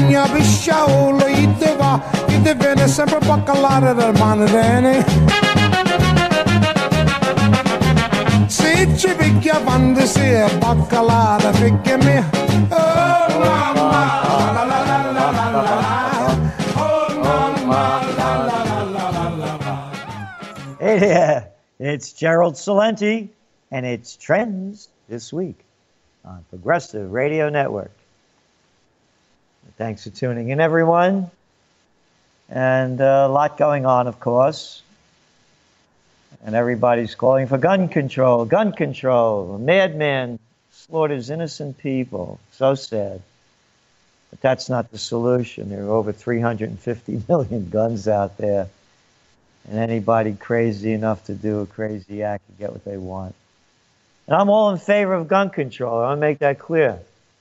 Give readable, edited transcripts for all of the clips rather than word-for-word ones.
Spagna, Bisciaolo, chi te viene sempre baccalare del manrene. Se ci picchia quando si è baccalare, perché me, oh mamma, la la la la la la la, oh mamma, la la la la la la. Hey there, it's Gerald Salenti, and it's Trends This Week on Progressive Radio Network. Thanks for tuning in, everyone. And a lot going on, of course. And everybody's calling for gun control, gun control. A madman slaughters innocent people. So sad. But that's not the solution. There are over 350 million guns out there. And anybody crazy enough to do a crazy act can get what they want. And I'm all in favor of gun control. I want to make that clear.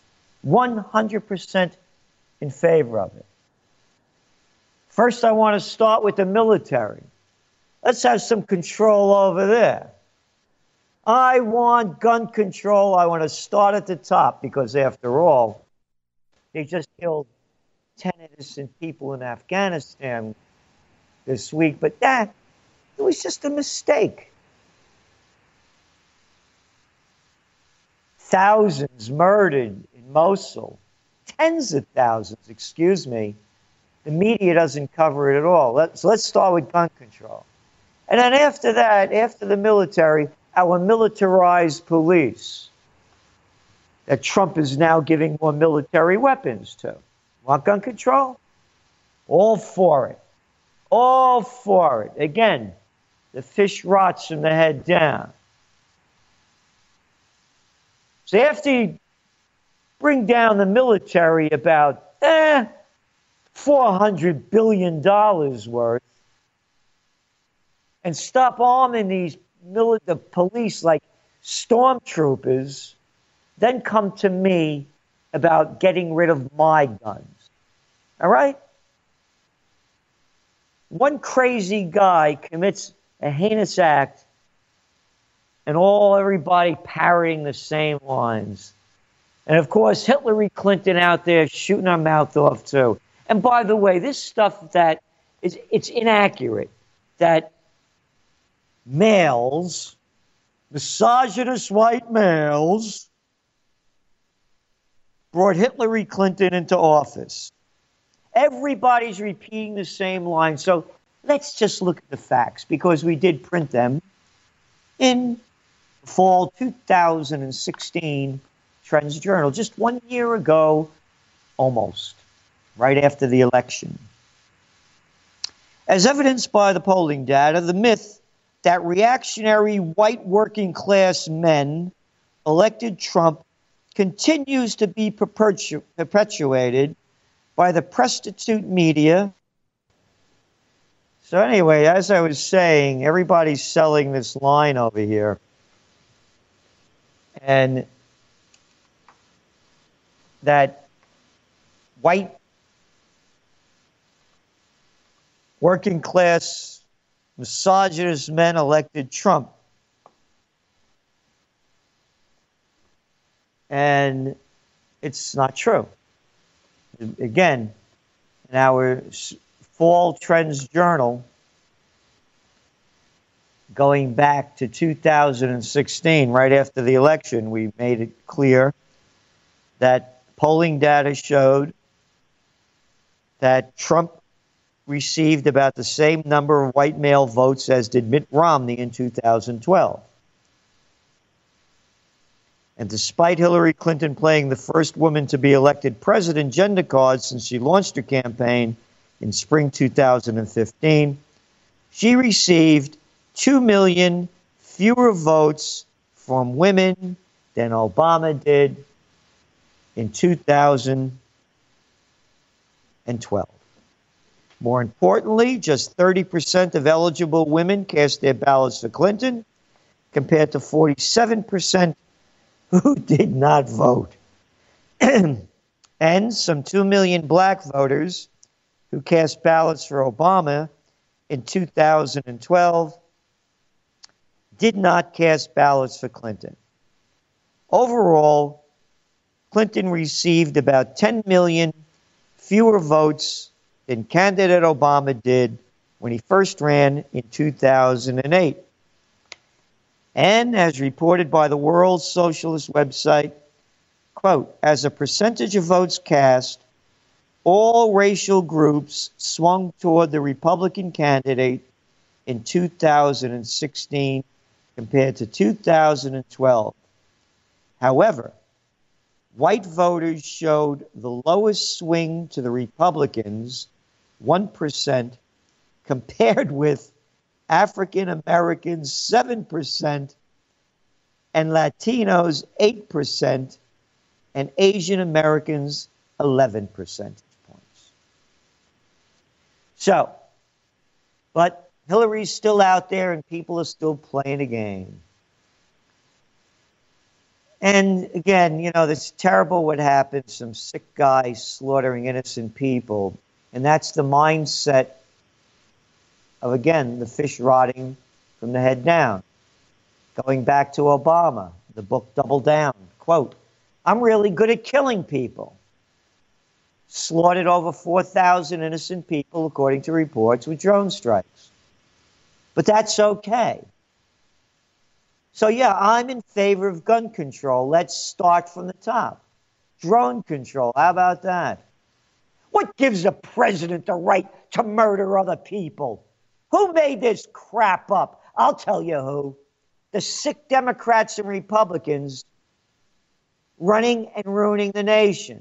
100% in favor of it. First, I want to start with the military. Let's have some control over there. I want gun control. I want to start at the top because, after all, they just killed 10 innocent people in Afghanistan this week, but it was just a mistake. Thousands murdered in Mosul. Tens of thousands, excuse me. The media doesn't cover it at all. So let's start with gun control. And then after that, after the military, our militarized police that Trump is now giving more military weapons to. Want gun control? All for it. All for it. Again, the fish rots from the head down. So after you bring down the military about $400 billion worth and stop arming the police like stormtroopers, then come to me about getting rid of my guns. All right? One crazy guy commits a heinous act and everybody parroting the same lines. And of course, Hillary Clinton out there shooting her mouth off too. And by the way, this stuff it's inaccurate that males, misogynist white males, brought Hillary Clinton into office. Everybody's repeating the same line. So let's just look at the facts because we did print them in fall 2016 Trends Journal, just 1 year ago, almost, right after the election. As evidenced by the polling data, the myth that reactionary white working class men elected Trump continues to be perpetuated by the prostitute media. So anyway, as I was saying, everybody's selling this line over here. And that white working class misogynist men elected Trump. And it's not true. Again, in our Fall Trends Journal, going back to 2016, right after the election, we made it clear that polling data showed that Trump received about the same number of white male votes as did Mitt Romney in 2012. And despite Hillary Clinton playing the first woman to be elected president gender card since she launched her campaign in spring 2015, she received 2 million fewer votes from women than Obama did in 2012. More importantly, just 30% of eligible women cast their ballots for Clinton, compared to 47% who did not vote. And some 2 million black voters who cast ballots for Obama in 2012 did not cast ballots for Clinton. Overall, Clinton received about 10 million fewer votes than candidate Obama did when he first ran in 2008. And as reported by the World Socialist website, quote, as a percentage of votes cast, all racial groups swung toward the Republican candidate in 2016 compared to 2012. However, white voters showed the lowest swing to the Republicans, 1%, compared with African Americans, 7%, and Latinos, 8%, and Asian Americans, 11 percentage points. So, but Hillary's still out there and people are still playing a game. And again, you know, it's terrible what happened, some sick guy slaughtering innocent people. And that's the mindset of, again, the fish rotting from the head down. Going back to Obama, the book Double Down, quote, I'm really good at killing people. Slaughtered over 4,000 innocent people, according to reports, with drone strikes. But that's okay. So yeah, I'm in favor of gun control. Let's start from the top. Drone control, how about that? What gives a president the right to murder other people? Who made this crap up? I'll tell you who. The sick Democrats and Republicans running and ruining the nation.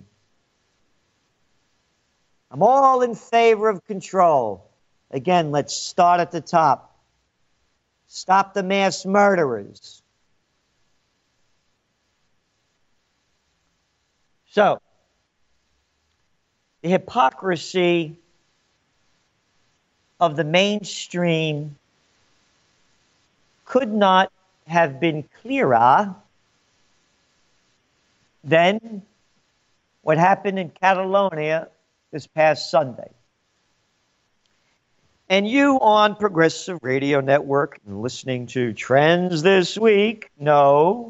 I'm all in favor of control. Again, let's start at the top. Stop the mass murderers. So, the hypocrisy of the mainstream could not have been clearer than what happened in Catalonia this past Sunday. And you on Progressive Radio Network and listening to Trends This Week know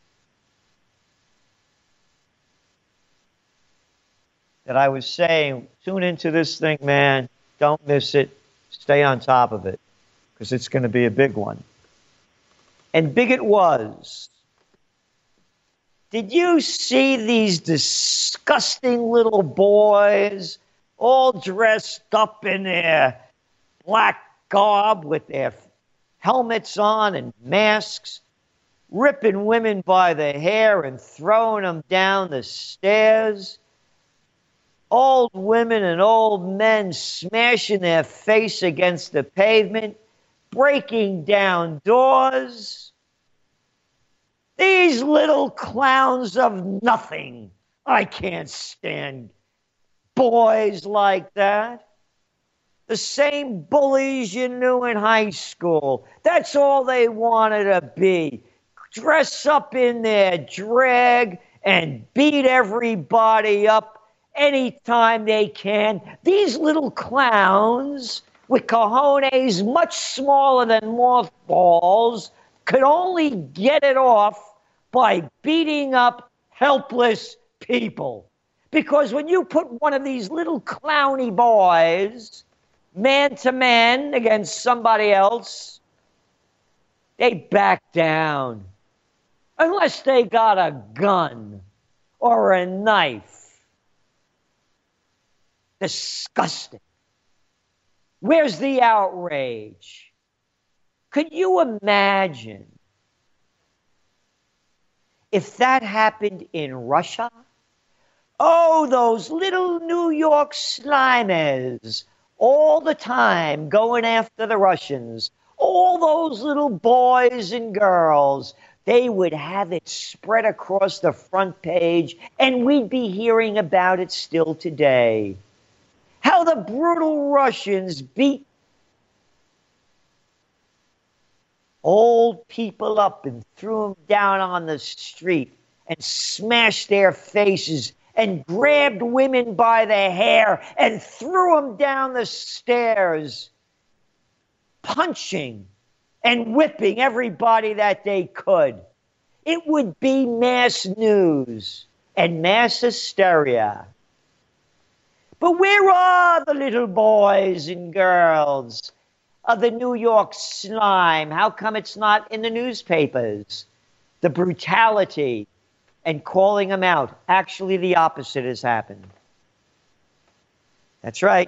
that I was saying, tune into this thing, man. Don't miss it. Stay on top of it, because it's going to be a big one. And big it was. Did you see these disgusting little boys all dressed up in their black garb with their helmets on and masks, ripping women by the hair and throwing them down the stairs? Old women and old men smashing their face against the pavement, breaking down doors. These little clowns of nothing. I can't stand boys like that. The same bullies you knew in high school. That's all they wanted to be. Dress up in their drag and beat everybody up anytime they can. These little clowns with cojones much smaller than mothballs could only get it off by beating up helpless people. Because when you put one of these little clowny boys man to man against somebody else, they back down. Unless they got a gun or a knife. Disgusting. Where's the outrage? Could you imagine if that happened in Russia? Oh, those little New York slimers all the time going after the Russians. All those little boys and girls, they would have it spread across the front page, and we'd be hearing about it still today. How the brutal Russians beat old people up and threw them down on the street and smashed their faces and grabbed women by the hair and threw them down the stairs, punching and whipping everybody that they could. It would be mass news and mass hysteria. But where are the little boys and girls of the New York slime? How come it's not in the newspapers? The brutality and calling them out. Actually, the opposite has happened. That's right.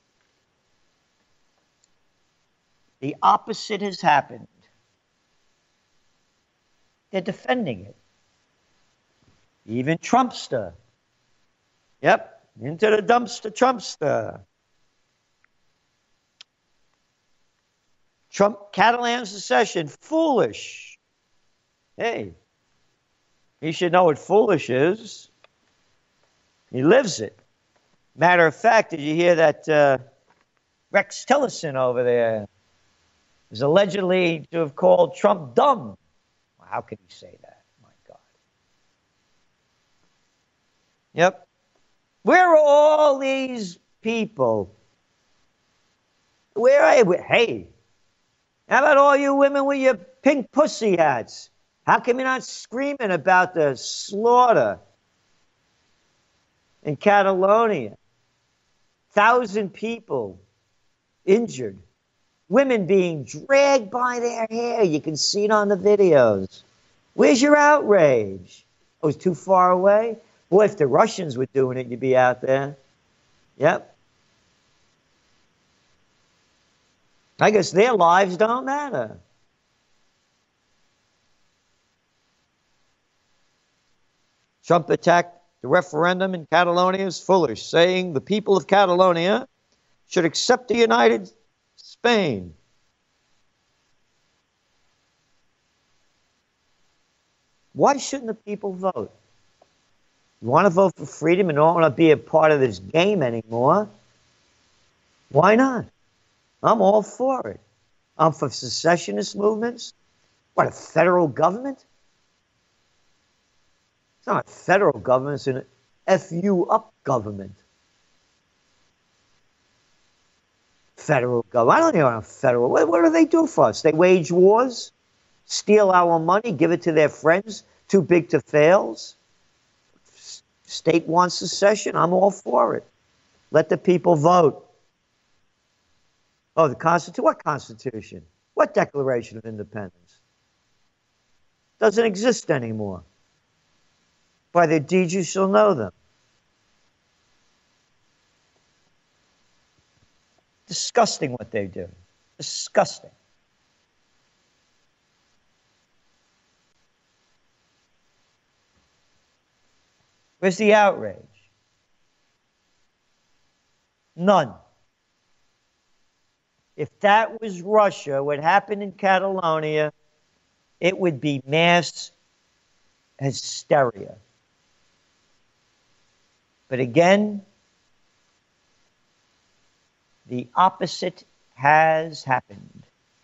The opposite has happened. They're defending it. Even Trumpster. Yep, into the dumpster, Trumpster. Trump, Catalan secession, foolish. Hey, he should know what foolish is. He lives it. Matter of fact, did you hear that Rex Tillerson over there is allegedly to have called Trump dumb? Well, how can he say that? My God. Yep. Where are all these people? Where are you? Hey, how about all you women with your pink pussy hats? How come you're not screaming about the slaughter in Catalonia? 1,000 people injured. Women being dragged by their hair. You can see it on the videos. Where's your outrage? Oh, it's too far away? Boy, if the Russians were doing it, you'd be out there. Yep. I guess their lives don't matter. Trump attacked the referendum in Catalonia is foolish, saying the people of Catalonia should accept the United Spain. Why shouldn't the people vote? You want to vote for freedom and don't want to be a part of this game anymore? Why not? I'm all for it. I'm for secessionist movements. What, a federal government? It's not a federal government, it's an F-you-up government. Federal government. I don't know a federal. What do they do for us? They wage wars, steal our money, give it to their friends, too big to fail. State wants secession. I'm all for it. Let the people vote. Oh, the Constitution? What Constitution? What Declaration of Independence? Doesn't exist anymore. By their deeds you shall know them. Disgusting what they do. Disgusting. Where's the outrage? None. If that was Russia, what happened in Catalonia, it would be mass hysteria. But again, the opposite has happened.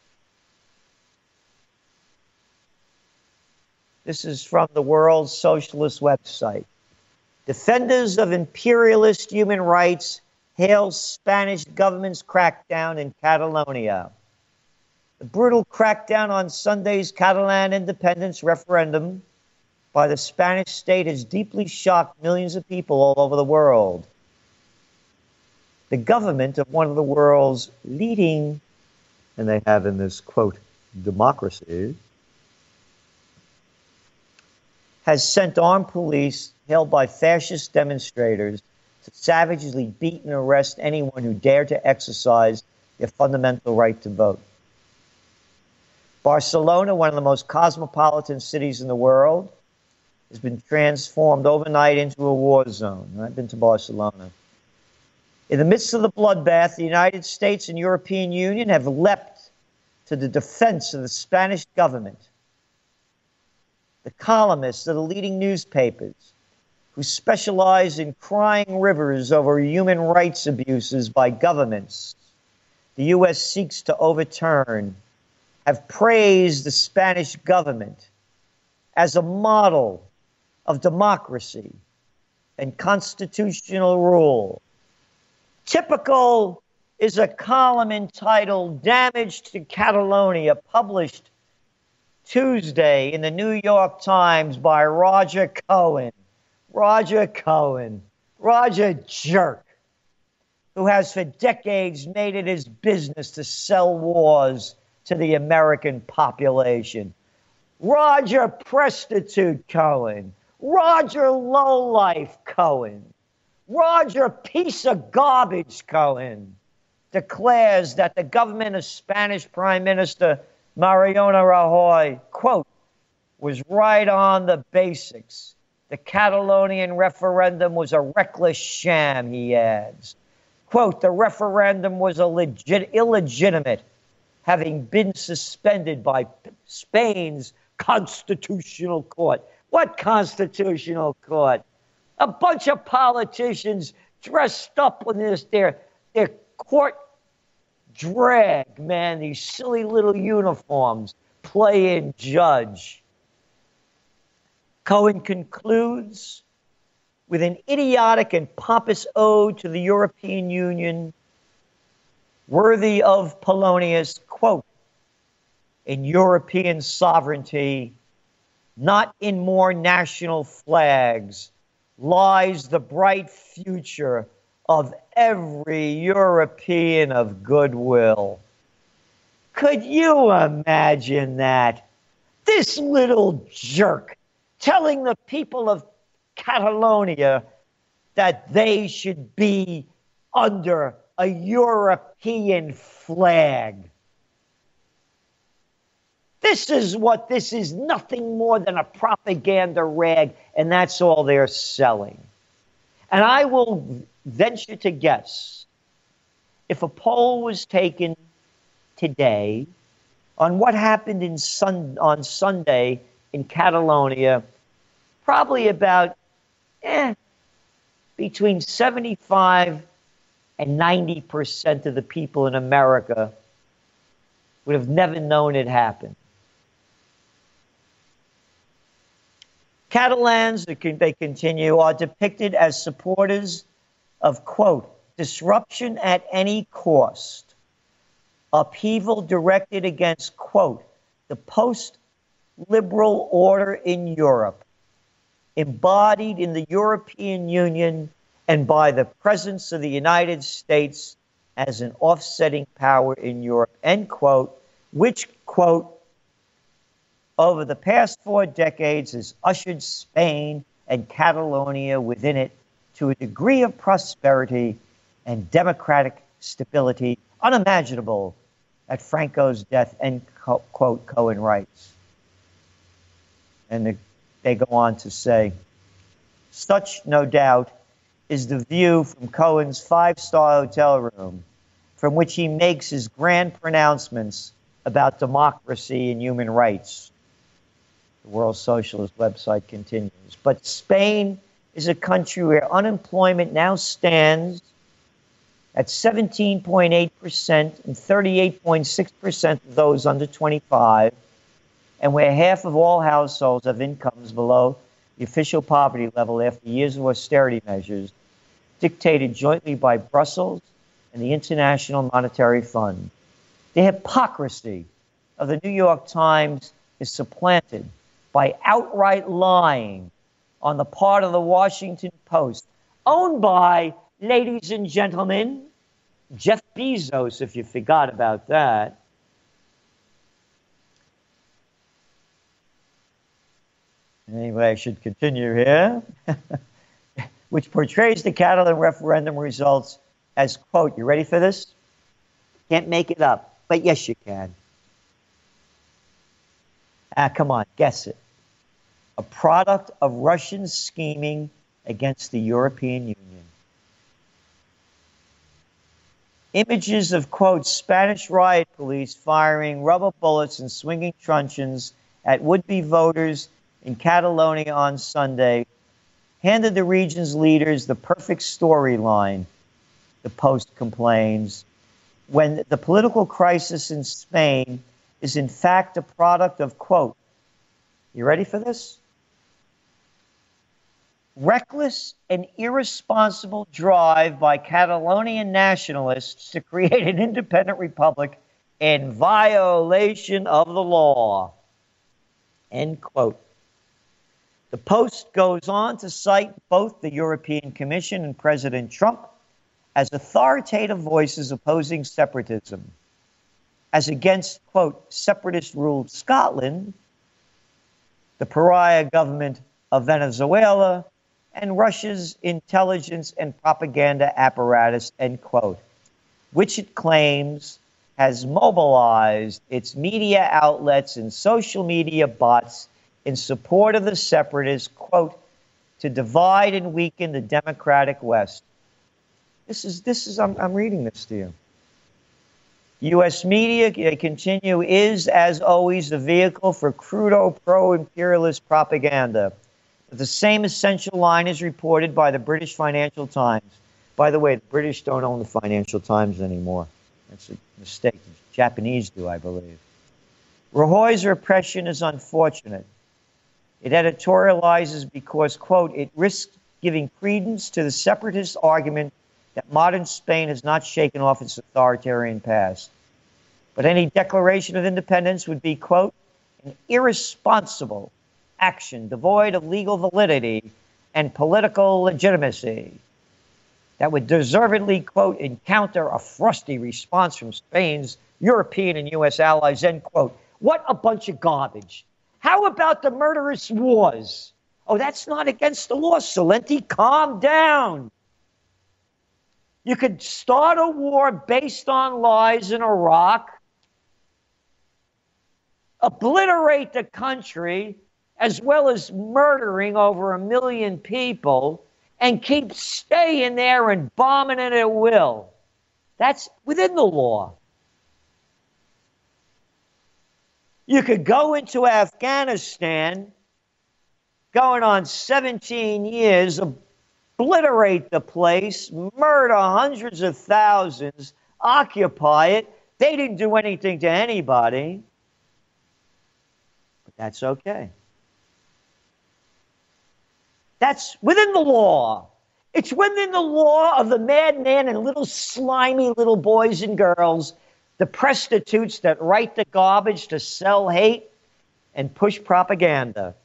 This is from the World Socialist website. Defenders of imperialist human rights hail Spanish government's crackdown in Catalonia. The brutal crackdown on Sunday's Catalan independence referendum by the Spanish state has deeply shocked millions of people all over the world. The government of one of the world's leading, and they have in this quote, democracy, has sent armed police held by fascist demonstrators to savagely beat and arrest anyone who dared to exercise their fundamental right to vote. Barcelona, one of the most cosmopolitan cities in the world, has been transformed overnight into a war zone. I've been to Barcelona. In the midst of the bloodbath, the United States and European Union have leapt to the defense of the Spanish government. The columnists of the leading newspapers, who specialize in crying rivers over human rights abuses by governments the U.S. seeks to overturn, have praised the Spanish government as a model of democracy and constitutional rule. Typical is a column entitled Damage to Catalonia, published Tuesday in the New York Times by Roger Cohen. Roger Cohen. Roger jerk. who has for decades made it his business to sell wars to the American population. Roger Prostitute Cohen, Roger Lowlife Cohen, Roger Piece of Garbage Cohen declares that the government of Spanish Prime Minister Mariano Rajoy, quote, was right on the basics. The Catalonian referendum was a reckless sham, he adds. Quote, the referendum was illegitimate, having been suspended by Spain's constitutional court. What constitutional court? A bunch of politicians dressed up in their court drag, man, these silly little uniforms, playing judge. Cohen concludes with an idiotic and pompous ode to the European Union, worthy of Polonius, quote, in European sovereignty, not in more national flags, lies the bright future of every European of goodwill. Could you imagine that? This little jerk telling the people of Catalonia that they should be under a European flag. This is nothing more than a propaganda rag, and that's all they're selling. And I will venture to guess, if a poll was taken today on what happened on Sunday in Catalonia, probably about between 75 and 90% of the people in America would have never known it happened. Catalans, they continue, are depicted as supporters of, quote, disruption at any cost, upheaval directed against, quote, the post-liberal order in Europe, embodied in the European Union and by the presence of the United States as an offsetting power in Europe, end quote, which, quote, over the past 4 decades has ushered Spain and Catalonia within it to a degree of prosperity and democratic stability unimaginable at Franco's death, end quote, Cohen writes. And they go on to say, such, no doubt, is the view from Cohen's 5-star hotel room, from which he makes his grand pronouncements about democracy and human rights. The World Socialist website continues. But Spain is a country where unemployment now stands at 17.8% and 38.6% of those under 25, and where half of all households have incomes below the official poverty level after years of austerity measures dictated jointly by Brussels and the International Monetary Fund. The hypocrisy of the New York Times is supplanted by outright lying on the part of the Washington Post, owned by, ladies and gentlemen, Jeff Bezos, if you forgot about that. Anyway, I should continue here. Which portrays the Catalan referendum results as, quote, you ready for this? Can't make it up, but yes, you can. Come on, guess it. A product of Russian scheming against the European Union. Images of, quote, Spanish riot police firing rubber bullets and swinging truncheons at would-be voters in Catalonia on Sunday handed the region's leaders the perfect storyline, the Post complains, when the political crisis in Spain is in fact a product of, quote, you ready for this? Reckless and irresponsible drive by Catalonian nationalists to create an independent republic in violation of the law, end quote. The Post goes on to cite both the European Commission and President Trump as authoritative voices opposing separatism, as against, quote, separatist-ruled Scotland, the pariah government of Venezuela, and Russia's intelligence and propaganda apparatus, end quote, which it claims has mobilized its media outlets and social media bots in support of the separatists, quote, to divide and weaken the democratic West. I'm reading this to you. U.S. media, they continue, is, as always, the vehicle for crudo pro-imperialist propaganda. But the same essential line is reported by the British Financial Times. By the way, the British don't own the Financial Times anymore. That's a mistake. The Japanese do, I believe. Rajoy's repression is unfortunate. It editorializes because, quote, it risks giving credence to the separatist argument that modern Spain has not shaken off its authoritarian past. But any declaration of independence would be, quote, an irresponsible action devoid of legal validity and political legitimacy that would deservedly, quote, encounter a frosty response from Spain's European and U.S. allies, end quote. What a bunch of garbage. How about the murderous wars? Oh, that's not against the law, Salenti. Calm down. You could start a war based on lies in Iraq, obliterate the country, as well as murdering over 1 million people, and keep staying there and bombing it at will. That's within the law. You could go into Afghanistan, going on 17 years, obliterate the place, murder hundreds of thousands, occupy it. They didn't do anything to anybody. But that's okay. That's within the law. It's within the law of the madman and little slimy little boys and girls, the prostitutes that write the garbage to sell hate and push propaganda.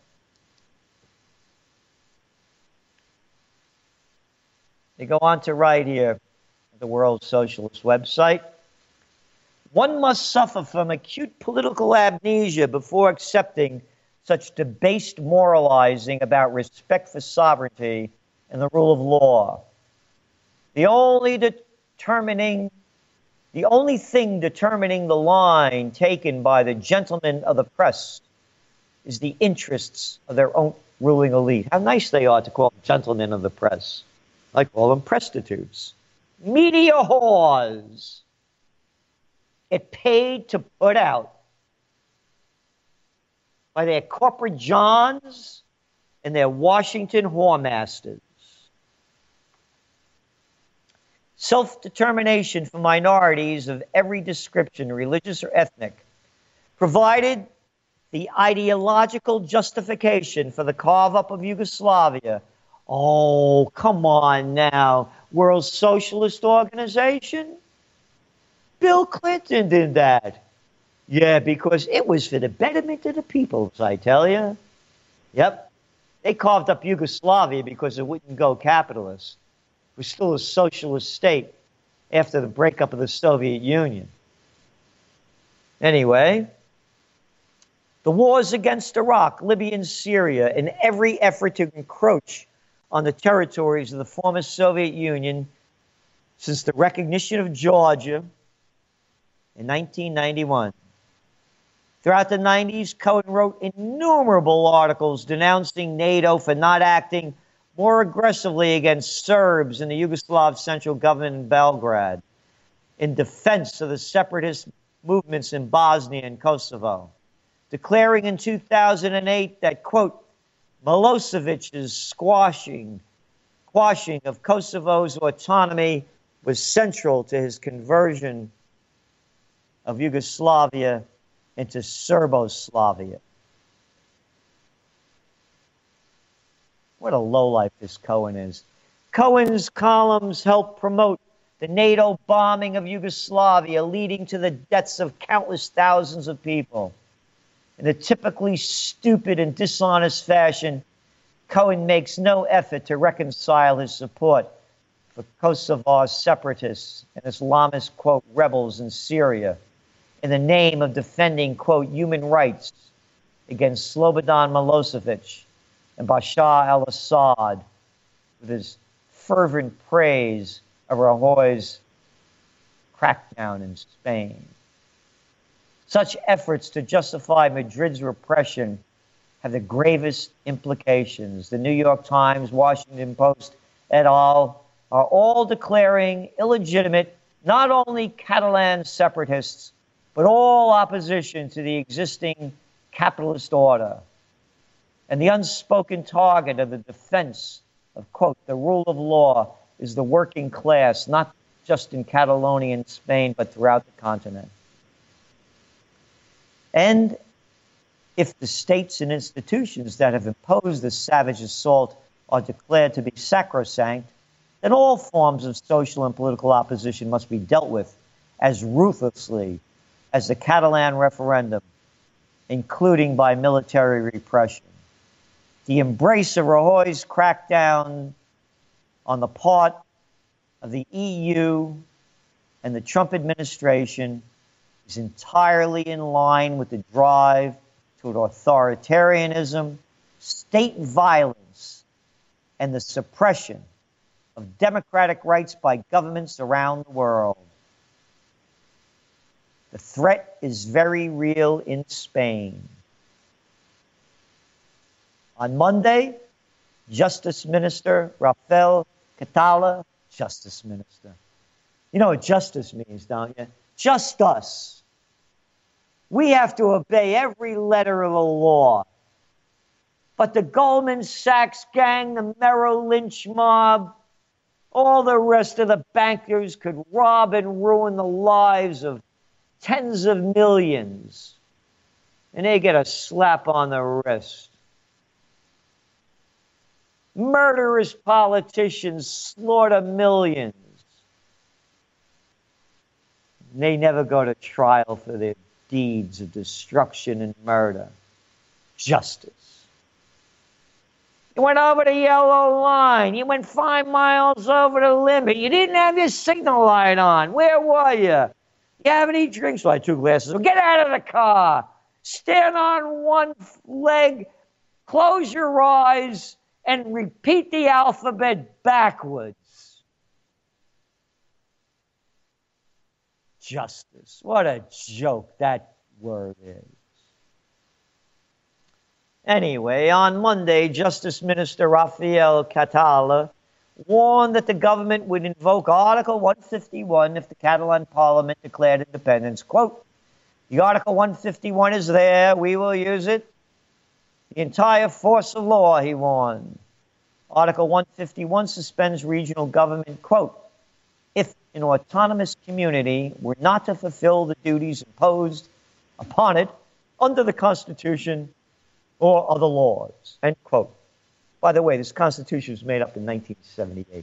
They go on to write here, the World Socialist website, one must suffer from acute political amnesia before accepting such debased moralizing about respect for sovereignty and the rule of law. The only thing determining the line taken by the gentlemen of the press is the interests of their own ruling elite. How nice they are to call them gentlemen of the press. I call them prostitutes. Media whores. Get paid to put out by their corporate Johns and their Washington whoremasters. Self-determination for minorities of every description, religious or ethnic, provided the ideological justification for the carve-up of Yugoslavia. Oh, come on now. World Socialist Organization? Bill Clinton did that. Yeah, because it was for the betterment of the peoples, I tell you. Yep. They carved up Yugoslavia because it wouldn't go capitalist. It was still a socialist state after the breakup of the Soviet Union. Anyway, the wars against Iraq, Libya, and Syria, and every effort to encroach on the territories of the former Soviet Union since the recognition of Georgia in 1991. Throughout the 90s, Cohen wrote innumerable articles denouncing NATO for not acting more aggressively against Serbs in the Yugoslav central government in Belgrade, in defense of the separatist movements in Bosnia and Kosovo, declaring in 2008 that, quote, Milosevic's squashing of Kosovo's autonomy was central to his conversion of Yugoslavia into Serboslavia. What a lowlife this Cohen is. Cohen's columns helped promote the NATO bombing of Yugoslavia, leading to the deaths of countless thousands of people. In a typically stupid and dishonest fashion, Cohen makes no effort to reconcile his support for Kosovar separatists and Islamist, quote, rebels in Syria in the name of defending, quote, human rights against Slobodan Milosevic and Bashar al-Assad with his fervent praise of Rajoy's crackdown in Spain. Such efforts to justify Madrid's repression have the gravest implications. The New York Times, Washington Post, et al. Are all declaring illegitimate not only Catalan separatists, but all opposition to the existing capitalist order. And the unspoken target of the defense of, quote, the rule of law is the working class, not just in Catalonia and Spain, but throughout the continent. And if the states and institutions that have imposed this savage assault are declared to be sacrosanct, then all forms of social and political opposition must be dealt with as ruthlessly as the Catalan referendum, including by military repression. The embrace of Rajoy's crackdown on the part of the EU and the Trump administration is entirely in line with the drive toward authoritarianism, state violence, and the suppression of democratic rights by governments around the world. The threat is very real in Spain. On Monday, Justice Minister Rafael Catala, Justice Minister. You know what justice means, don't you? Just us. We have to obey every letter of the law. But the Goldman Sachs gang, the Merrill Lynch mob, all the rest of the bankers could rob and ruin the lives of tens of millions. And they get a slap on the wrist. Murderous politicians slaughter millions. They never go to trial for their deeds of destruction and murder. Justice. You went over the yellow line. You went 5 miles over the limit. You didn't have your signal light on. Where were you? You have any drinks? Well, I had 2 glasses. Well, get out of the car. Stand on one leg. Close your eyes and repeat the alphabet backwards. Justice. What a joke that word is. Anyway, on Monday, Justice Minister Rafael Catala warned that the government would invoke Article 151 if the Catalan Parliament declared independence. Quote, the Article 151 is there, we will use it. The entire force of law, he warned. Article 151 suspends regional government, quote, if an autonomous community were not to fulfill the duties imposed upon it under the Constitution or other laws, end quote. By the way, this Constitution was made up in 1978.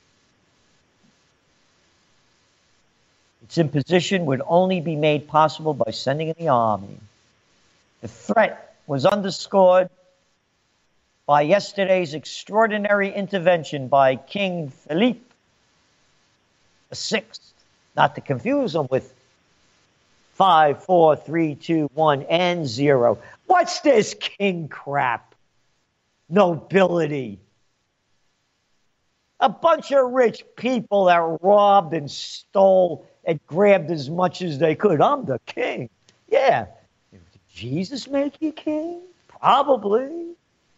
Its imposition would only be made possible by sending in the army. The threat was underscored by yesterday's extraordinary intervention by King Felipe VI, not to confuse him with 5, 4, 3, 2, 1, and 0. What's this king crap? Nobility. A bunch of rich people that robbed and stole and grabbed as much as they could. I'm the king. Yeah. Did Jesus make you king? Probably.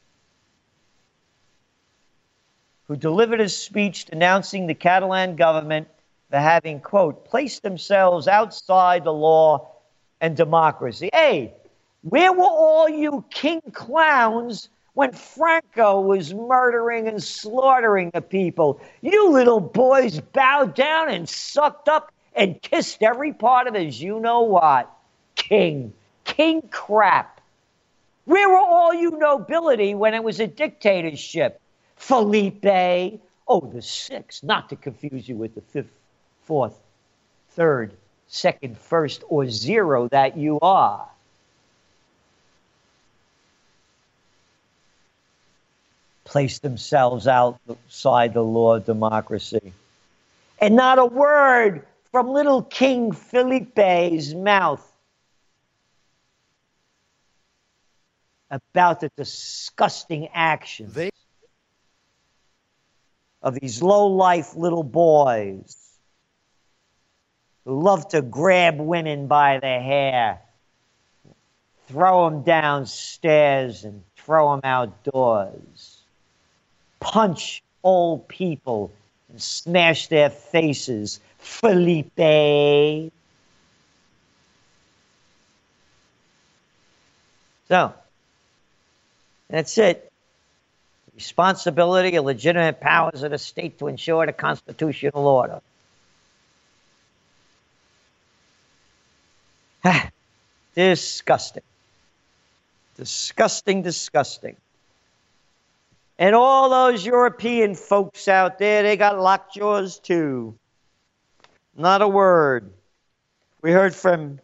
Who delivered a speech denouncing the Catalan government for having, quote, placed themselves outside the law and democracy. Hey, where were all you king clowns when Franco was murdering and slaughtering the people? You little boys bowed down and sucked up and kissed every part of his you-know-what. King crap. Where were all you nobility when it was a dictatorship? Felipe, oh, the 6th, not to confuse you with the 5th, 4th, 3rd, 2nd, 1st, or 0 that you are. place themselves outside the law of democracy. And not a word from little King Felipe's mouth about the disgusting actions of these low-life little boys who love to grab women by the hair, throw them downstairs and throw them outdoors, punch old people and smash their faces. Felipe. So, that's it. Responsibility and legitimate powers of the state to ensure the constitutional order. Disgusting. Disgusting, disgusting. And all those European folks out there, they got lockjaws too. Not a word. We heard from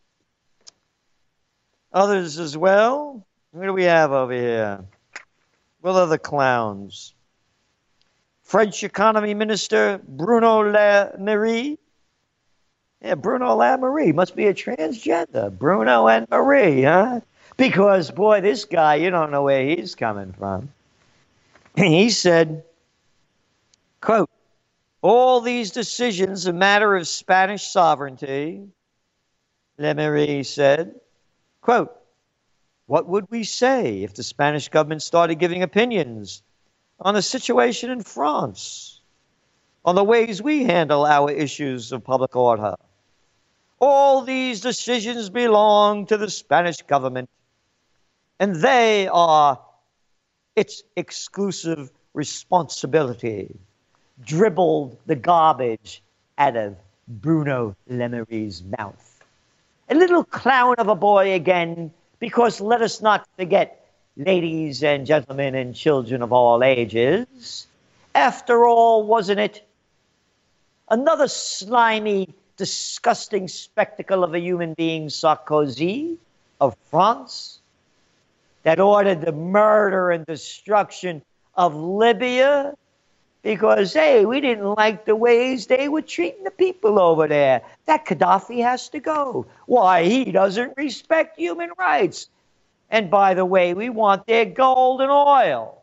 others as well. What do we have over here? What are the clowns? French Economy Minister Bruno Le Maire. Yeah, Bruno Le Maire must be a transgender. Bruno and Marie, huh? Because, boy, this guy, you don't know where he's coming from. He said, quote, all these decisions a matter of Spanish sovereignty, Le Maire said, quote, what would we say if the Spanish government started giving opinions on the situation in France, on the ways we handle our issues of public order? All these decisions belong to the Spanish government, and they are its exclusive responsibility. Dribbled the garbage out of Bruno Le Maire's mouth. A little clown of a boy again, because let us not forget, ladies and gentlemen and children of all ages, after all, wasn't it another slimy, disgusting spectacle of a human being, Sarkozy of France, that ordered the murder and destruction of Libya because, hey, we didn't like the ways they were treating the people over there. That Gaddafi has to go. Why, he doesn't respect human rights. And by the way, we want their gold and oil.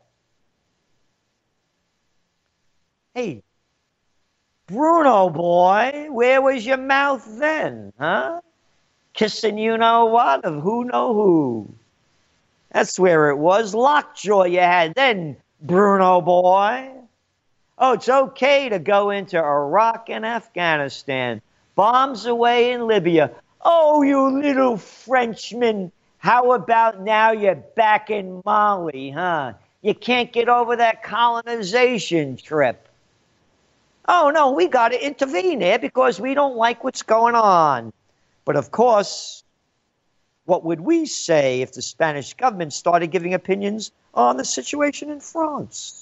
Hey, Bruno, boy, where was your mouth then, huh? Kissing you-know-what of who-know-who. That's where it was. Lockjaw you had then, Bruno, boy. Oh, it's okay to go into Iraq and Afghanistan. Bombs away in Libya. Oh, you little Frenchman. How about now you're back in Mali, huh? You can't get over that colonization trip. Oh, no, we got to intervene there because we don't like what's going on. But of course, what would we say if the Spanish government started giving opinions on the situation in France?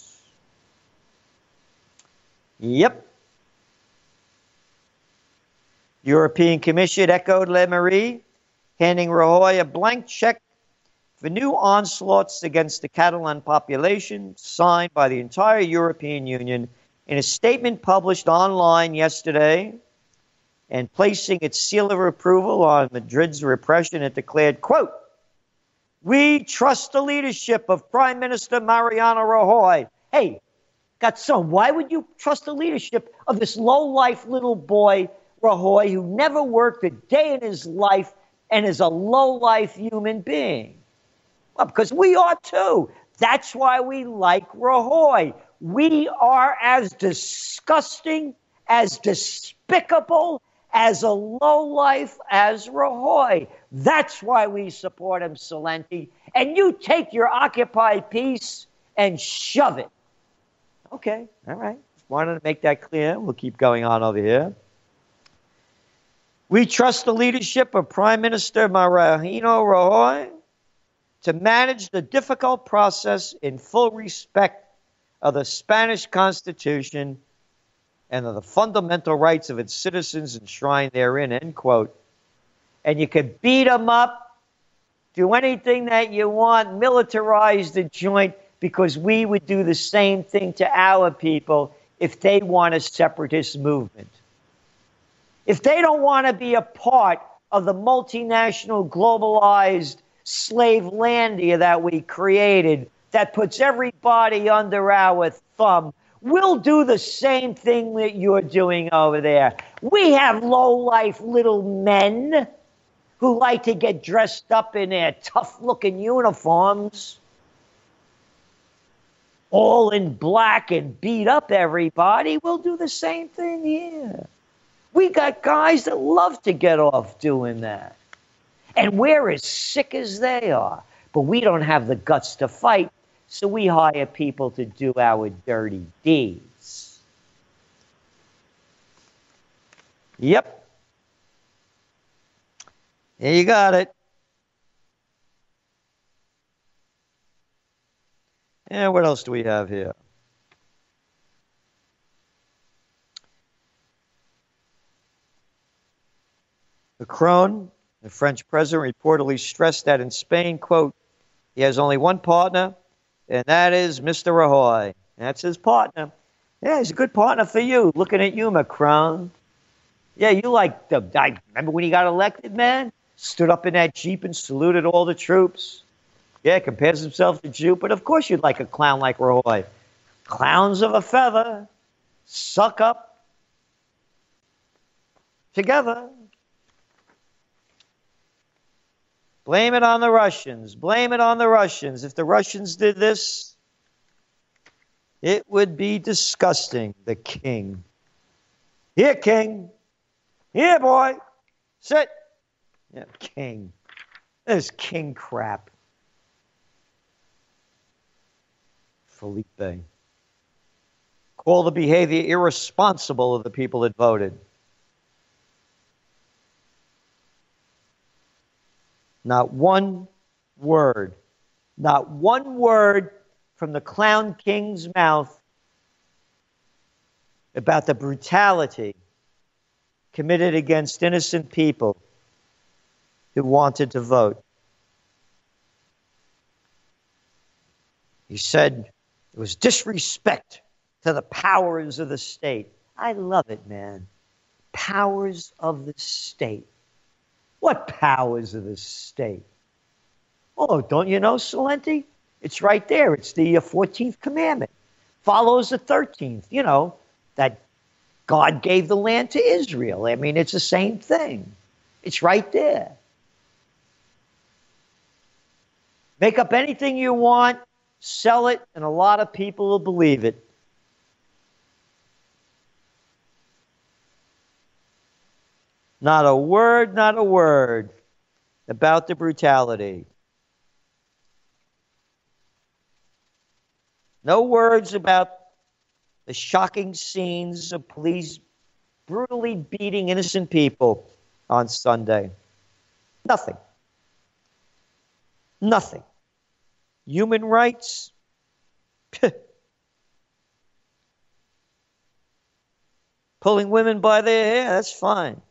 Yep. European Commission echoed Le Maire, handing Rajoy a blank check for new onslaughts against the Catalan population, signed by the entire European Union in a statement published online yesterday, and placing its seal of approval on Madrid's repression, it declared, quote, we trust the leadership of Prime Minister Mariano Rajoy. Hey, Gatson, why would you trust the leadership of this low-life little boy, Rajoy, who never worked a day in his life and is a low-life human being? Well, because we are too. That's why we like Rajoy. We are as disgusting, as despicable, as a lowlife as Rajoy. That's why we support him, Celente. And you take your Occupy peace and shove it. Okay, all right. Just wanted to make that clear. We'll keep going on over here. We trust the leadership of Prime Minister Mariano Rajoy to manage the difficult process in full respect of the Spanish Constitution and of the fundamental rights of its citizens enshrined therein, end quote. And you can beat them up, do anything that you want, militarize the joint, because we would do the same thing to our people if they want a separatist movement. If they don't want to be a part of the multinational, globalized slavelandia that we created, that puts everybody under our thumb, we'll do the same thing that you're doing over there. We have low-life little men who like to get dressed up in their tough-looking uniforms, all in black, and beat up everybody. We'll do the same thing here. We got guys that love to get off doing that. And we're as sick as they are. But we don't have the guts to fight, so we hire people to do our dirty deeds. Yep. There you got it. And what else do we have here? Macron, the French president, reportedly stressed that in Spain, quote, he has only one partner, and that is Mr. Rajoy. That's his partner. Yeah, he's a good partner for you. Looking at you, Macron. Yeah, you like the... I remember when he got elected, man? Stood up in that Jeep and saluted all the troops. Yeah, compares himself to Jew, but of course you'd like a clown like Rajoy. Clowns of a feather suck up together. Blame it on the Russians. Blame it on the Russians. If the Russians did this, it would be disgusting. The king. Here, king. Here, boy. Sit. Yeah, king. This king crap. Felipe. Call the behavior irresponsible of the people that voted. Not one word from the clown king's mouth about the brutality committed against innocent people who wanted to vote. He said it was disrespect to the powers of the state. I love it, man. Powers of the state. What powers of the state? Oh, don't you know, Salenti? It's right there. It's the 14th commandment. Follows the 13th. You know, that God gave the land to Israel. I mean, it's the same thing. It's right there. Make up anything you want, sell it, and a lot of people will believe it. Not a word about the brutality. No words about the shocking scenes of police brutally beating innocent people on Sunday. Nothing. Nothing. Human rights? Pulling women by their hair, that's fine.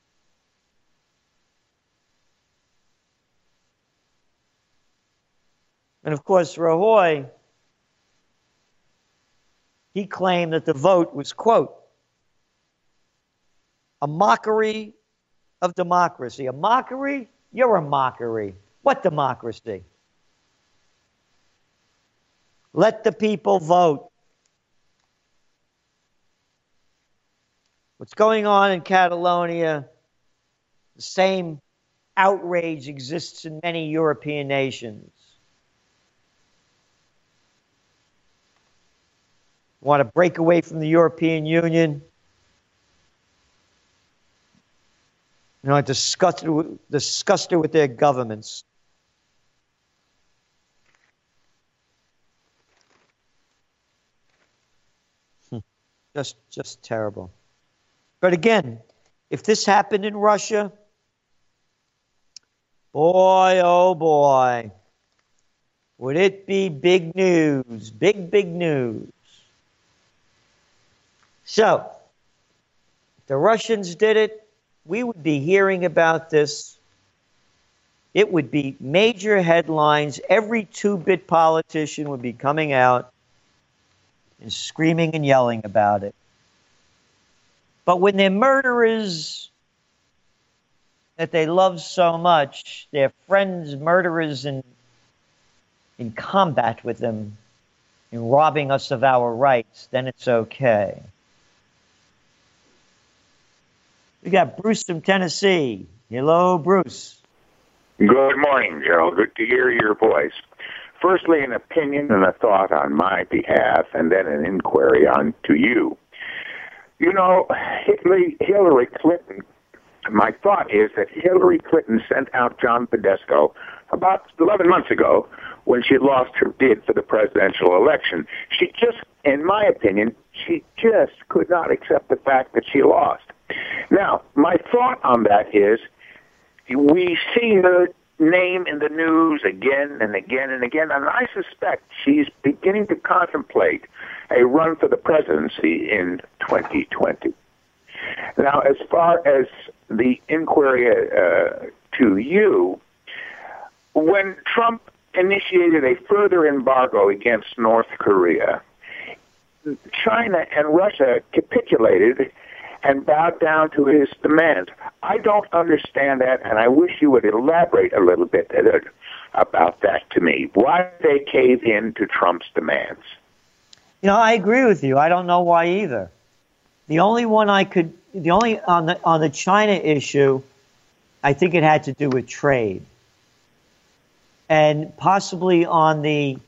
And of course, Rajoy, he claimed that the vote was, quote, a mockery of democracy. A mockery? You're a mockery. What democracy? Let the people vote. What's going on in Catalonia, the same outrage exists in many European nations. Want to break away from the European Union? You know, disgusted with their governments. Just terrible. But again, if this happened in Russia, boy, oh boy, would it be big news, big news. So, if the Russians did it, we would be hearing about this, it would be major headlines. Every two-bit politician would be coming out and screaming and yelling about it. But when their murderers that they love so much, their friends, murderers in combat with them, in robbing us of our rights, then it's okay. We got Bruce from Tennessee. Hello, Bruce. Good morning, Gerald. Good to hear your voice. Firstly, an opinion and a thought on my behalf, and then an inquiry on to you. You know, Hillary Clinton, my thought is that Hillary Clinton sent out John Podesta about 11 months ago when she lost her bid for the presidential election. She just, in my opinion, she just could not accept the fact that she lost. Now, my thought on that is we see her name in the news again and again and again, and I suspect she's beginning to contemplate a run for the presidency in 2020. Now, as far as the inquiry to you, when Trump initiated a further embargo against North Korea, China and Russia capitulated and bowed down to his demands. I don't understand that, and I wish you would elaborate a little bit about that to me. Why did they cave in to Trump's demands? You know, I agree with you. I don't know why either. The only one on the China issue, I think it had to do with trade, and possibly on the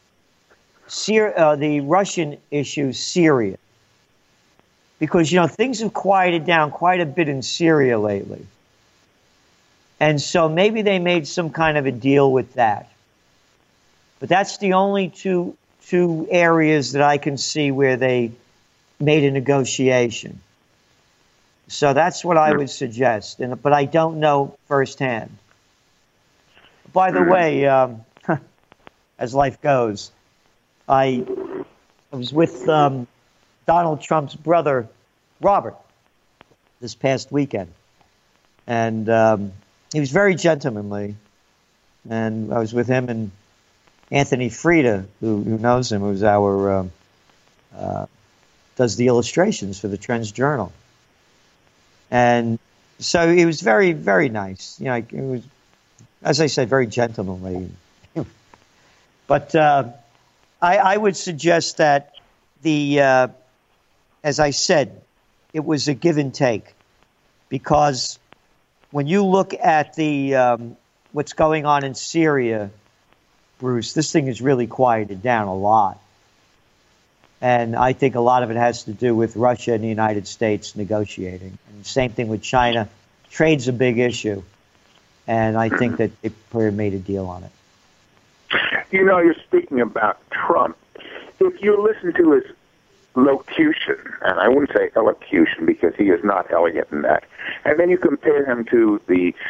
Russian issue, Syria. Because, you know, things have quieted down quite a bit in Syria lately. And so maybe they made some kind of a deal with that. But that's the only two areas that I can see where they made a negotiation. So that's what I would suggest. But I don't know firsthand. By the way, as life goes, I was with Donald Trump's brother, Robert, this past weekend. And he was very gentlemanly. And I was with him and Anthony Frida, who knows him, who's our, does the illustrations for the Trends Journal. And so he was very, very nice. You know, it was, as I said, very gentlemanly. But I would suggest that as I said, it was a give and take, because when you look at what's going on in Syria, Bruce, this thing has really quieted down a lot. And I think a lot of it has to do with Russia and the United States negotiating. And the same thing with China. Trade's a big issue. And I think that they probably made a deal on it. You know, you're speaking about Trump. If you listen to his locution, and I wouldn't say elocution because he is not elegant in that, and then you compare him to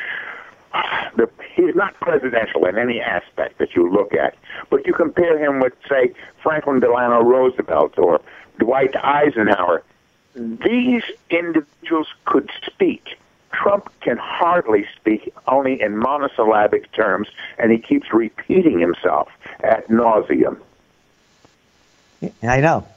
he's not presidential in any aspect that you look at, but you compare him with, say, Franklin Delano Roosevelt or Dwight Eisenhower. These individuals could speak. Trump can hardly speak, only in monosyllabic terms, and he keeps repeating himself ad nauseum. I know.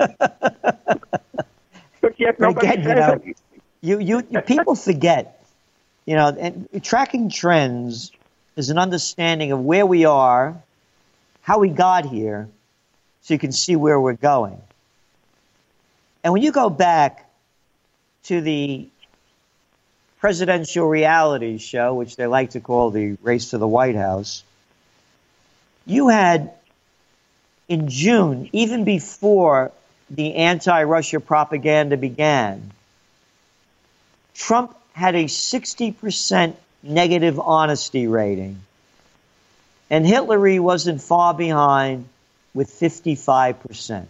But yet nobody says it. You people forget. You know, and tracking trends is an understanding of where we are, how we got here, so you can see where we're going. And when you go back to the presidential reality show, which they like to call the Race to the White House, you had, in June, even before the anti-Russia propaganda began, Trump had a 60% negative honesty rating, and Hillary wasn't far behind with 55%.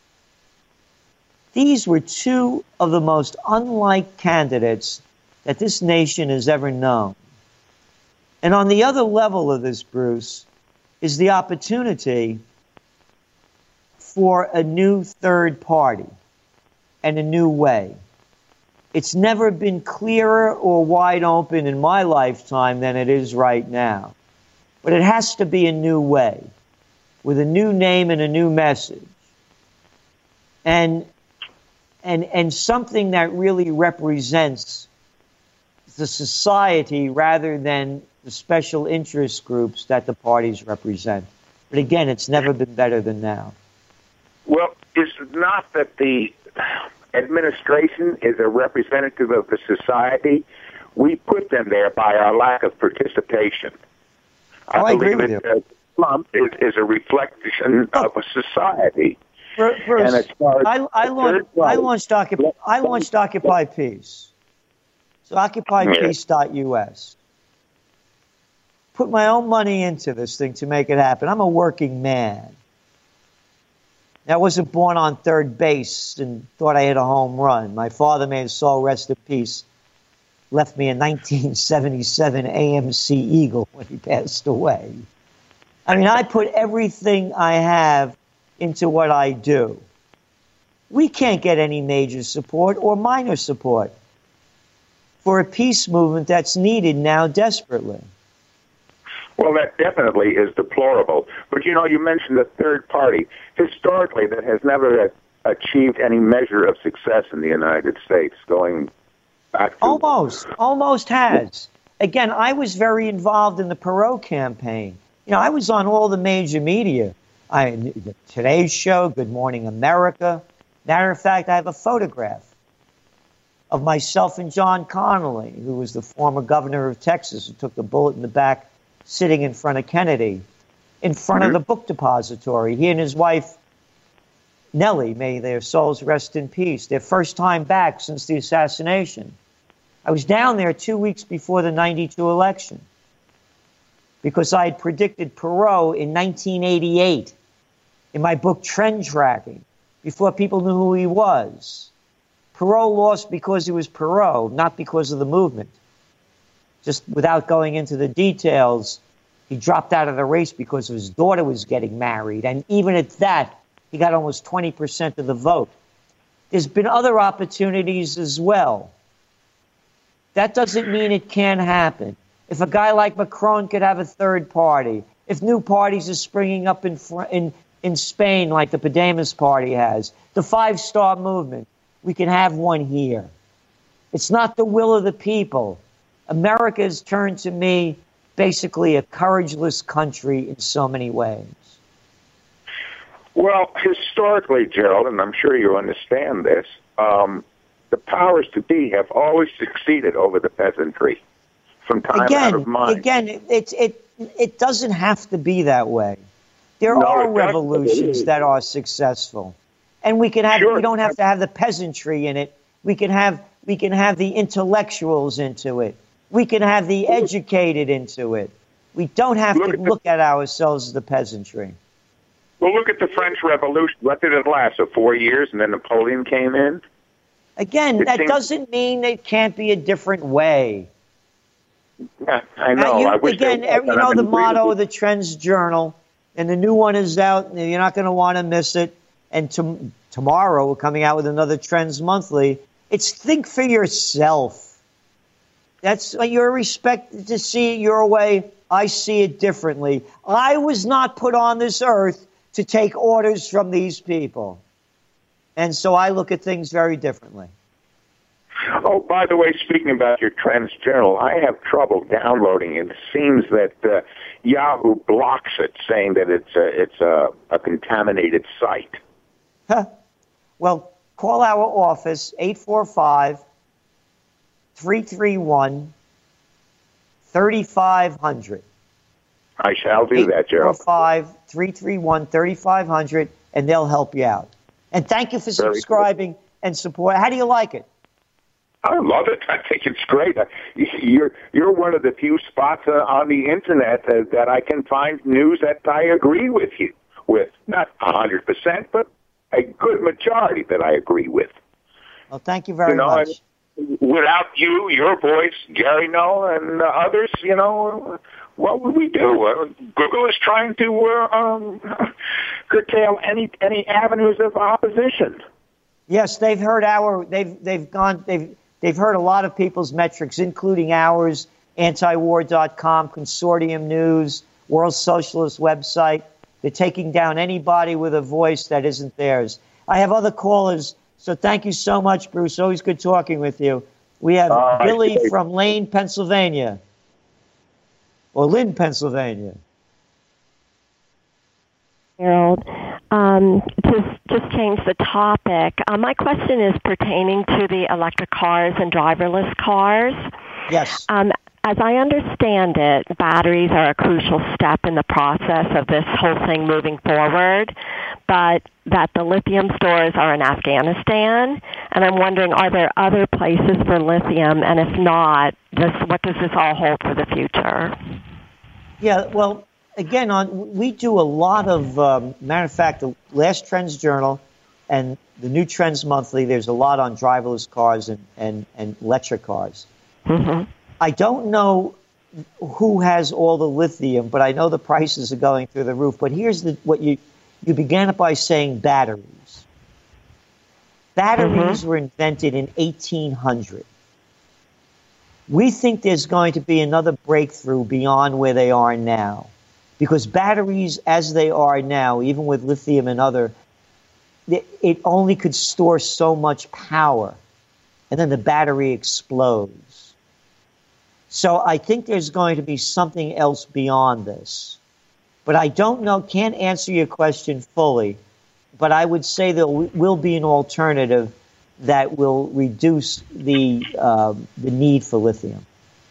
These were two of the most unlike candidates that this nation has ever known. And on the other level of this, Bruce, is the opportunity for a new third party and a new way. It's never been clearer or wide open in my lifetime than it is right now. But it has to be a new way, with a new name and a new message. And something that really represents the society rather than the special interest groups that the parties represent. But again, it's never been better than now. Well, it's not that the administration is a representative of the society. We put them there by our lack of participation. I agree with you. Trump is a reflection of a society. Bruce, and as far as I launched Occupy Peace. So OccupyPeace.us. Put my own money into this thing to make it happen. I'm a working man. I wasn't born on third base and thought I hit a home run. My father, may his soul rest in peace, left me a 1977 AMC Eagle when he passed away. I mean, I put everything I have into what I do. We can't get any major support or minor support for a peace movement that's needed now desperately. Well, that definitely is deplorable. But, you mentioned a third party. Historically, that has never achieved any measure of success in the United States, going back to... Almost has. Again, I was very involved in the Perot campaign. I was on all the major media. Today's Show, Good Morning America. Matter of fact, I have a photograph of myself and John Connally, who was the former governor of Texas, who took the bullet in the back, sitting in front of Kennedy, in front of the book depository. He and his wife, Nellie, may their souls rest in peace, their first time back since the assassination. I was down there 2 weeks before the 92 election because I had predicted Perot in 1988 in my book Trend Tracking, before people knew who he was. Perot lost because he was Perot, not because of the movement. Just without going into the details, he dropped out of the race because his daughter was getting married. And even at that, he got almost 20% of the vote. There's been other opportunities as well. That doesn't mean it can't happen. If a guy like Macron could have a third party, if new parties are springing up in Spain like the Podemos party has, the Five Star Movement, we can have one here. It's not the will of the people. America has turned to me basically a courageless country in so many ways. Well, historically, Gerald, and I'm sure you understand this, the powers to be have always succeeded over the peasantry from time out of mind. Again, it doesn't have to be that way. There are revolutions that are successful, and we can have. We don't have to have the peasantry in it. We can have the intellectuals into it. We can have the educated into it. We don't have to look at ourselves as the peasantry. Well, look at the French Revolution. What did it last? 4 years, and then Napoleon came in? Again, that doesn't mean it can't be a different way. Yeah, I know. The motto of the Trends Journal, and the new one is out, and you're not going to want to miss it. And tomorrow we're coming out with another Trends Monthly. It's think for yourself. That's your respect to see it your way. I see it differently. I was not put on this earth to take orders from these people. And so I look at things very differently. Oh, by the way, speaking about your Trends Journal, I have trouble downloading it. It seems that Yahoo blocks it, saying that it's a contaminated site. Huh. Well, call our office, 845-331-3500. I shall do that, Gerald. 845-331-3500, and they'll help you out. And thank you for subscribing and support. How do you like it? I love it. I think it's great. You're one of the few spots on the internet that I can find news that I agree with you with. Not 100%, but a good majority that I agree with. Well, thank you very much. Without you, your voice, Gary Null, and others, what would we do? Google is trying to curtail any avenues of opposition. Yes, they've heard They've heard a lot of people's metrics, including ours, antiwar.com, Consortium News, World Socialist website. They're taking down anybody with a voice that isn't theirs. I have other callers, so thank you so much, Bruce. Always good talking with you. We have Billy from Lane, Pennsylvania, or Lynn, Pennsylvania. Harold, just change the topic. My question is pertaining to the electric cars and driverless cars. Yes. As I understand it, batteries are a crucial step in the process of this whole thing moving forward, but that the lithium stores are in Afghanistan, and I'm wondering, are there other places for lithium, and if not, what does this all hold for the future? Yeah, well, again, we do a lot of, matter of fact, the last Trends Journal and the new Trends Monthly, there's a lot on driverless cars and electric cars. Mm-hmm. I don't know who has all the lithium, but I know the prices are going through the roof. But here's what you began it by saying batteries. Batteries were invented in 1800. We think there's going to be another breakthrough beyond where they are now. Because batteries, as they are now, even with lithium and other, it only could store so much power. And then the battery explodes. So I think there's going to be something else beyond this. But I don't know, can't answer your question fully. But I would say there will be an alternative that will reduce the need for lithium.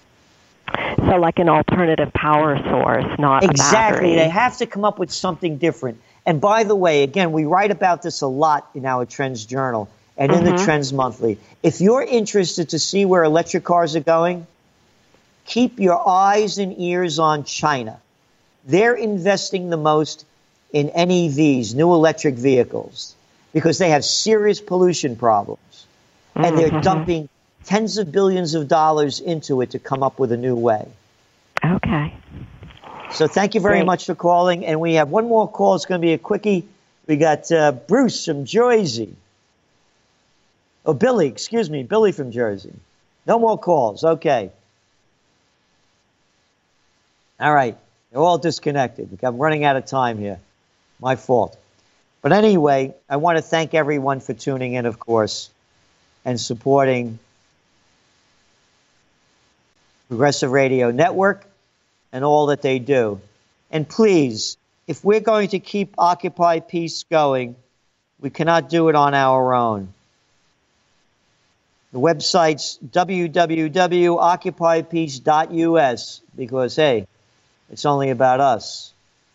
So like an alternative power source, not a battery. Exactly. They have to come up with something different. And by the way, again, we write about this a lot in our Trends Journal and in the Trends Monthly. If you're interested to see where electric cars are going, keep your eyes and ears on China. They're investing the most in NEVs, new electric vehicles, because they have serious pollution problems. And they're dumping tens of billions of dollars into it to come up with a new way. Okay. So thank you very much for calling. And we have one more call. It's going to be a quickie. We got Bruce from Jersey. Oh, Billy, excuse me, Billy from Jersey. No more calls. Okay. All right. They're all disconnected. I'm running out of time here. My fault. But anyway, I want to thank everyone for tuning in, of course, and supporting Progressive Radio Network and all that they do. And please, if we're going to keep Occupy Peace going, we cannot do it on our own. The website's www.occupypeace.us because, hey, it's only about us.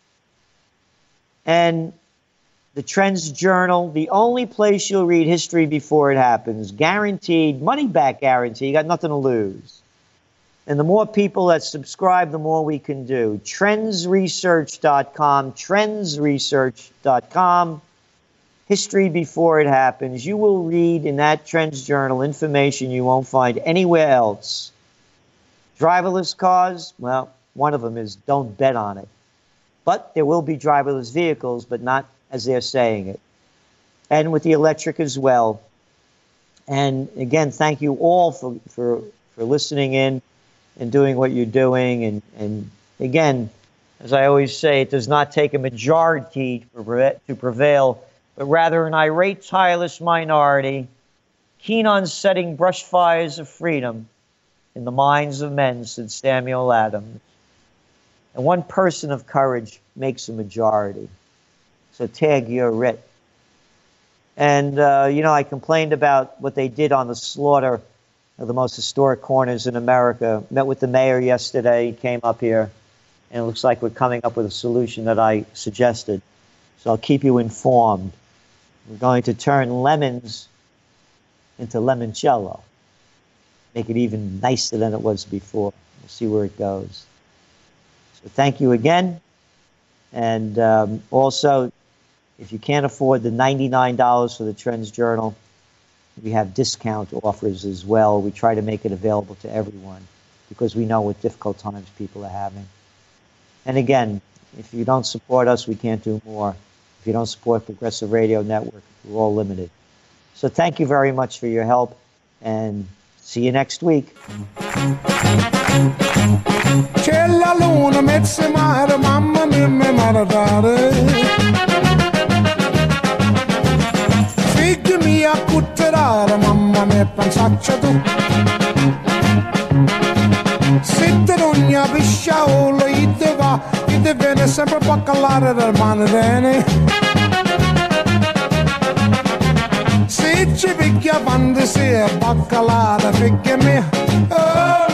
And the Trends Journal, the only place you'll read history before it happens. Guaranteed, money back guarantee. You got nothing to lose. And the more people that subscribe, the more we can do. Trendsresearch.com, trendsresearch.com. History before it happens. You will read in that Trends Journal information you won't find anywhere else. Driverless cars, well, one of them is don't bet on it. But there will be driverless vehicles, but not as they're saying it. And with the electric as well. And again, thank you all for listening in and doing what you're doing. And again, as I always say, it does not take a majority to prevail, but rather an irate, tireless minority, keen on setting brush fires of freedom in the minds of men, said Samuel Adams. And one person of courage makes a majority. So tag your writ. And, I complained about what they did on the slaughter of the most historic corners in America. Met with the mayor yesterday. He came up here. And it looks like we're coming up with a solution that I suggested. So I'll keep you informed. We're going to turn lemons into limoncello. Make it even nicer than it was before. We'll see where it goes. So thank you again. And also, if you can't afford the $99 for the Trends Journal, we have discount offers as well. We try to make it available to everyone because we know what difficult times people are having. And again, if you don't support us, we can't do more. If you don't support Progressive Radio Network, we're all limited. So thank you very much for your help, and See you next week. C'è la luna, mezzo mare, mamma mia, mi maradare. Figli mia, cutterare, mamma mia, pensaccia tu. Se te non ne pisciaolo, ite va, ite viene sempre a calare del mano bene. Se ci picchia fantasia, baccalata, figlia mia, oh,